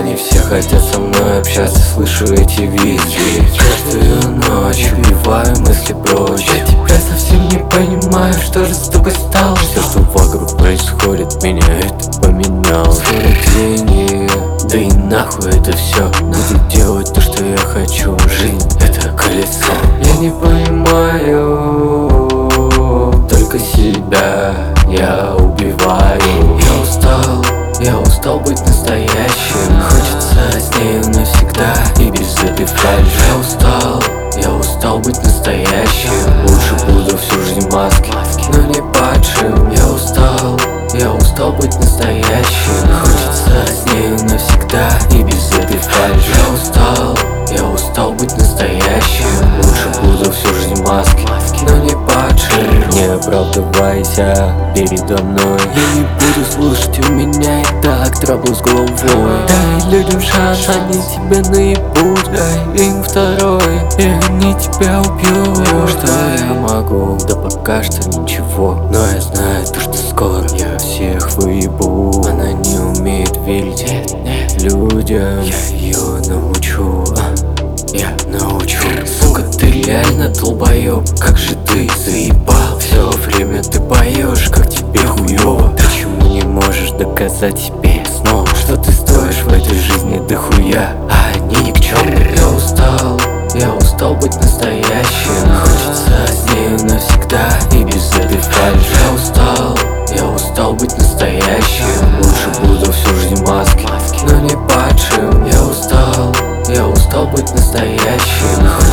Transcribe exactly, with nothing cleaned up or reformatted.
Они все хотят со мной общаться, слышу эти визги. Каждую ночь убиваю мысли прочь. Я тебя совсем не понимаю, что же с тобой стало. Все, что вокруг происходит, меня это поменяло. Скоро деньги, да и нахуй это все. Буду делать то, что я хочу. Жизнь — это колесо. Я не понимаю только себя, я убиваю. Я устал, я устал быть настоящим. Хочется с нею навсегда и без этой фальши. Я устал, я устал быть настоящим. Лучше буду всю жизнь в маске, но не падшим. Я устал, я устал быть настоящим. Хочется с нею навсегда и без этой фальши. Я устал, я устал быть настоящим. Лучше буду всю жизнь в маске, но не падшим. Не оправдывайся передо мной. Я не буду слушать, у меня и так траблы с головой. Дай людям шанс, они тебя наебут. Дай им второй, и они тебя убьют. Что я могу? Да пока что ничего. Но я знаю то, что скоро я всех выебу. Она не умеет верить нет, нет. людям. Я ее научу, я научу. Сука, ты реально долбоёб, как же ты заебал. Все время ты поешь, как тебе хуёво. Почему не можешь доказать себе снова, что ты стоишь в этой жизни дохуя, а они ни к чему. Я устал, я устал быть настоящим. Хочется с нею навсегда и без этой фальши. Я устал, я устал быть настоящим. Лучше буду всю жизнь в маске, но не падшим. Я устал, я устал быть настоящим.